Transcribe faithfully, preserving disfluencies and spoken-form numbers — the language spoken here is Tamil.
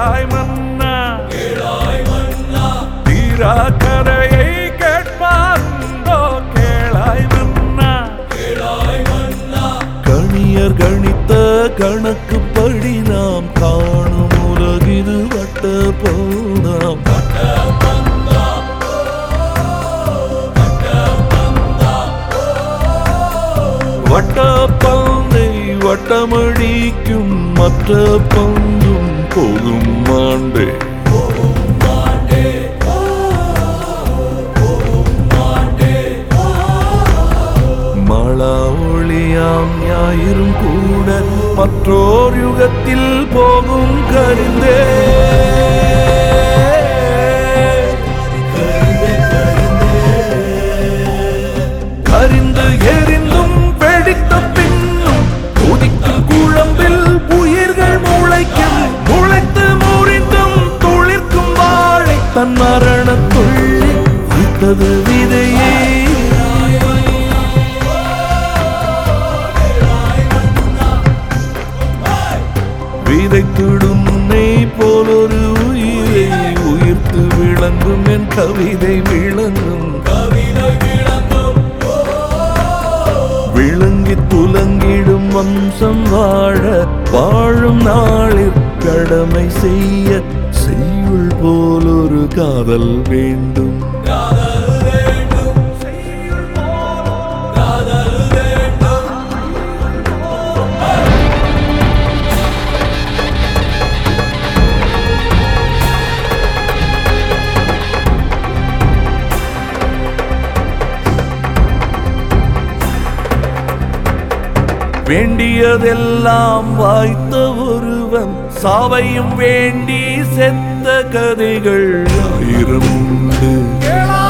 கேளாய் மன்னா தீரா கதையை கேட்பாருண்டோ கேளாய் மன்னா கணியர் கணித்த கணக்குப்படி நாம் காணும் உலகிது வட்ட போனாம் வட்ட பந்தை வட்டமடிக்கும் மற்ற பந்தும் போகும் மாண்டே மழா ஒளியாம் ஞாயிறும் கூட மற்றோர் யுகத்தில் போகும் கரிந்தே கரிந்து எரிந்தும் வெடித்த பின்னும் கொதிக்கும் குழம்பில் உயிர்கள் முளைக்கும் முளைத்து முறிந்தும் துளிர்க்கும் வாழை தன் மரண துள்ளி விட்டது விதையே விதைத்துடும் நெய் போலொரு உயிரை உயிர்த்து விளங்கும் என் கவிதை விளங்கும் விளங்கி துலங்கிடும் வம்சம் வாழ வாழும் நாளில் கடமை செய்ய செய்யுள் போலொரு காதல் வேண்டும் வேண்டியதெல்லாம் வாய்த்த ஒருவன் சாவையும் வேண்டி செத்த கதைகள் ஆயிரம் உண்டு.